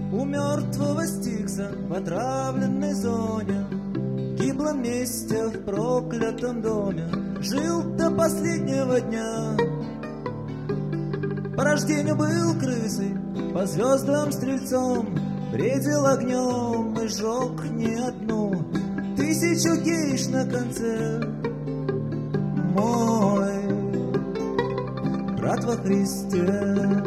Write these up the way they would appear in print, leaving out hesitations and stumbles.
У мертвого Стикса в отравленной зоне, в гиблом месте в проклятом доме, жил до последнего дня. По рождению был крысой, по звездам стрельцом, бредил огнем и жег не одну 1000 гейш на конце. Мой брат во Христе.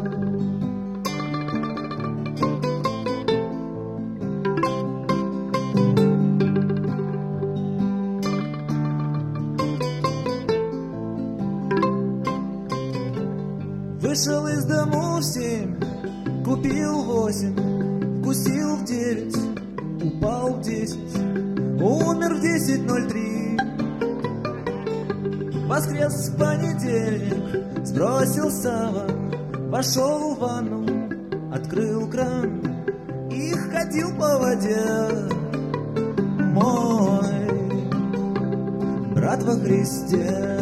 Вышел из дому в 7, купил 8, вкусил в 9, упал в 10, умер в 10:03. Воскрес в понедельник, сбросил саван, вошел в ванну, открыл кран и ходил по воде. Мой брат во Христе.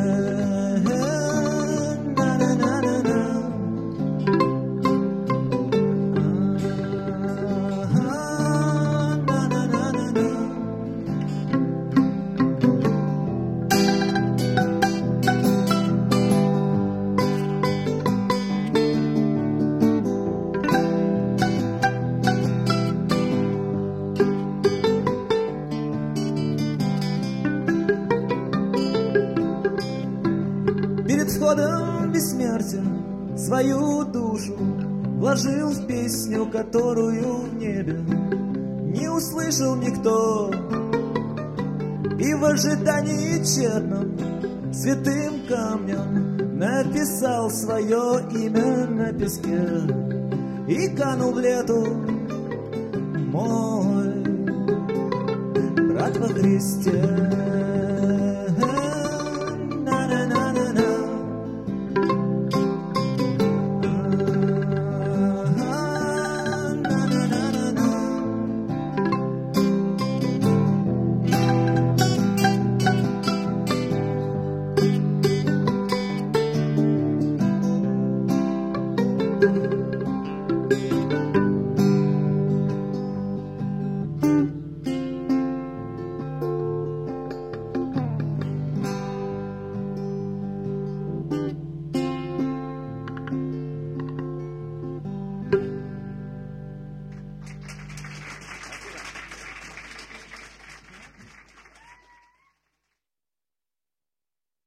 Перед входом бессмертия свою душу вложил в песню, которую в небе не услышал никто. И в ожидании тщетном святым камнем написал свое имя на песке и канул в лету. Мой брат во Христе.